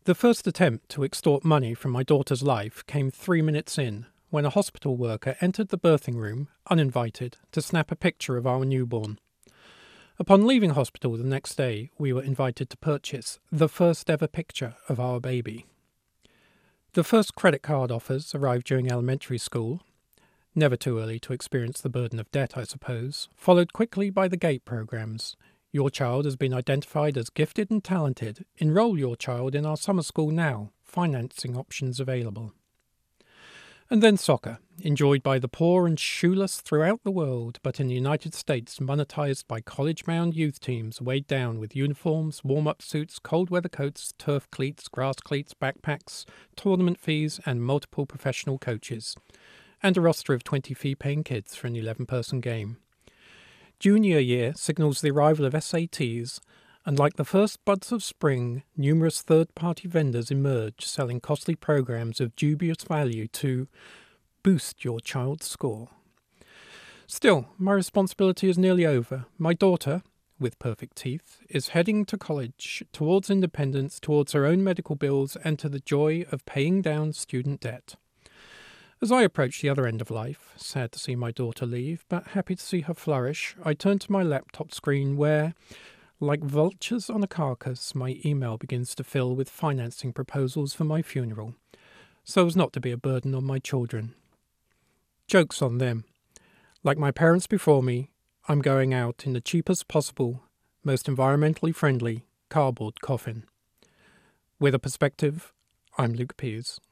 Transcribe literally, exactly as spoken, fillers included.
The first attempt to extort money from my daughter's life came three minutes in, when a hospital worker entered the birthing room, uninvited, to snap a picture of our newborn. Upon leaving hospital the next day, we were invited to purchase the first ever picture of our baby. The first credit card offers arrived during elementary school. Never too early to experience the burden of debt, I suppose, followed quickly by the GATE programs. Your child has been identified as gifted and talented. Enroll your child in our summer school now. Financing options available. And then soccer, enjoyed by the poor and shoeless throughout the world, but in the United States monetized by college-bound youth teams weighed down with uniforms, warm-up suits, cold weather coats, turf cleats, grass cleats, backpacks, tournament fees, and multiple professional coaches, and a roster of twenty fee-paying kids for an eleven-person game. Junior year signals the arrival of S A Ts, and like the first buds of spring, numerous third-party vendors emerge selling costly programs of dubious value to boost your child's score. Still, my responsibility is nearly over. My daughter, with perfect teeth, is heading to college, towards independence, towards her own medical bills, and to the joy of paying down student debt. As I approach the other end of life, sad to see my daughter leave, but happy to see her flourish, I turn to my laptop screen where, like vultures on a carcass, my email begins to fill with financing proposals for my funeral, so as not to be a burden on my children. Joke's on them. Like my parents before me, I'm going out in the cheapest possible, most environmentally friendly cardboard coffin. With a perspective, I'm Luke Pease.